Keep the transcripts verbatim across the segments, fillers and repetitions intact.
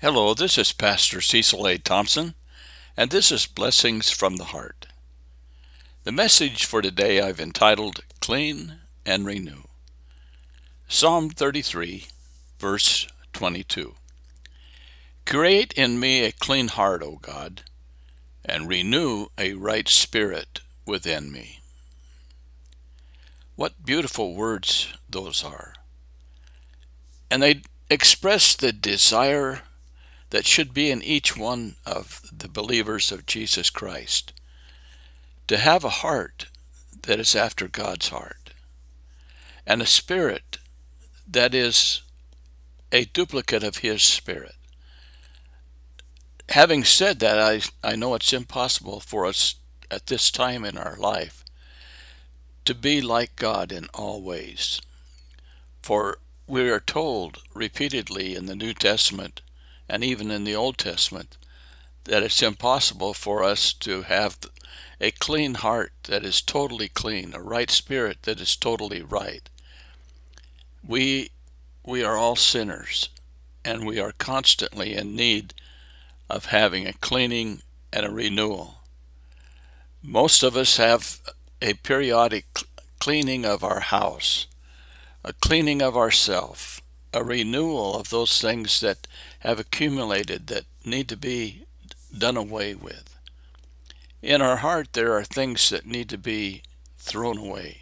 Hello, this is Pastor Cecil A. Thompson, and this is Blessings from the Heart. The message for today I've entitled, Clean and Renew. Psalm thirty-three, verse twenty-two. Create in me a clean heart, O God, and renew a right spirit within me. What beautiful words those are. And they express the desire that should be in each one of the believers of Jesus Christ, to have a heart that is after God's heart, and a spirit that is a duplicate of His Spirit. Having said that, I, I know it's impossible for us at this time in our life to be like God in all ways. For we are told repeatedly in the New Testament and even in the Old Testament that it's impossible for us to have a clean heart that is totally clean, a right spirit that is totally right. We we are all sinners, and we are constantly in need of having a cleaning and a renewal. Most of us have a periodic cleaning of our house, a cleaning of ourself, a renewal of those things that have accumulated that need to be done away with. In our heart, there are things that need to be thrown away,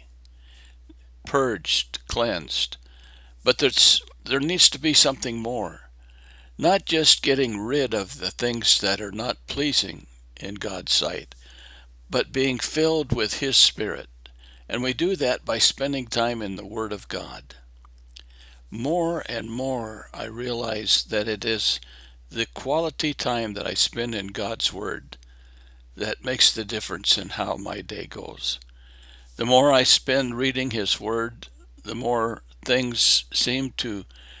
purged, cleansed. But there's, there needs to be something more. Not just getting rid of the things that are not pleasing in God's sight, but being filled with His Spirit. And we do that by spending time in the Word of God. More and more I realize that it is the quality time that I spend in God's Word that makes the difference in how my day goes. The more I spend reading His Word, the more things seem to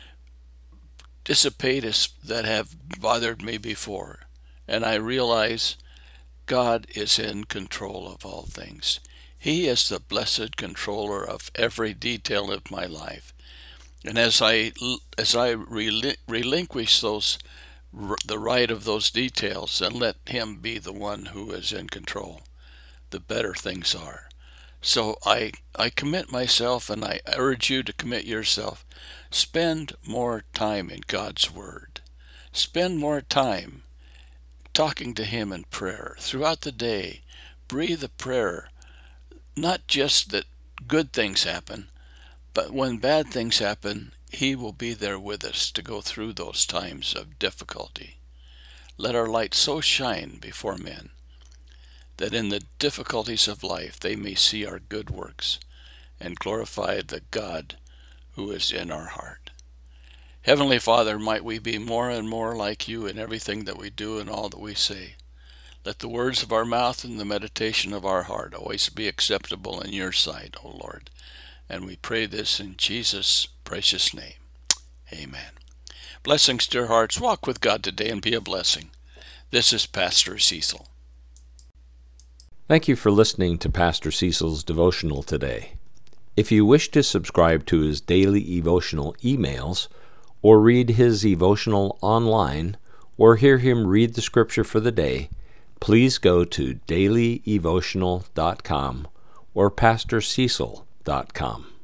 dissipate as that have bothered me before. And I realize God is in control of all things. He is the blessed controller of every detail of my life. And as I as I relin- relinquish those the right of those details and let Him be the one who is in control, the better things are. So I I commit myself, and I urge you to commit yourself. Spend more time in God's Word. Spend more time talking to Him in prayer throughout the day. Breathe a prayer, not just that good things happen, but when bad things happen, He will be there with us to go through those times of difficulty. Let our light so shine before men that in the difficulties of life they may see our good works and glorify the God who is in our heart. Heavenly Father, might we be more and more like You in everything that we do and all that we say. Let the words of our mouth and the meditation of our heart always be acceptable in Your sight, O Lord. And we pray this in Jesus' precious name. Amen. Blessings, dear hearts. Walk with God today and be a blessing. This is Pastor Cecil. Thank you for listening to Pastor Cecil's devotional today. If you wish to subscribe to his daily devotional emails, or read his devotional online, or hear him read the scripture for the day, please go to daily devotional dot com or pastor cecil dot com.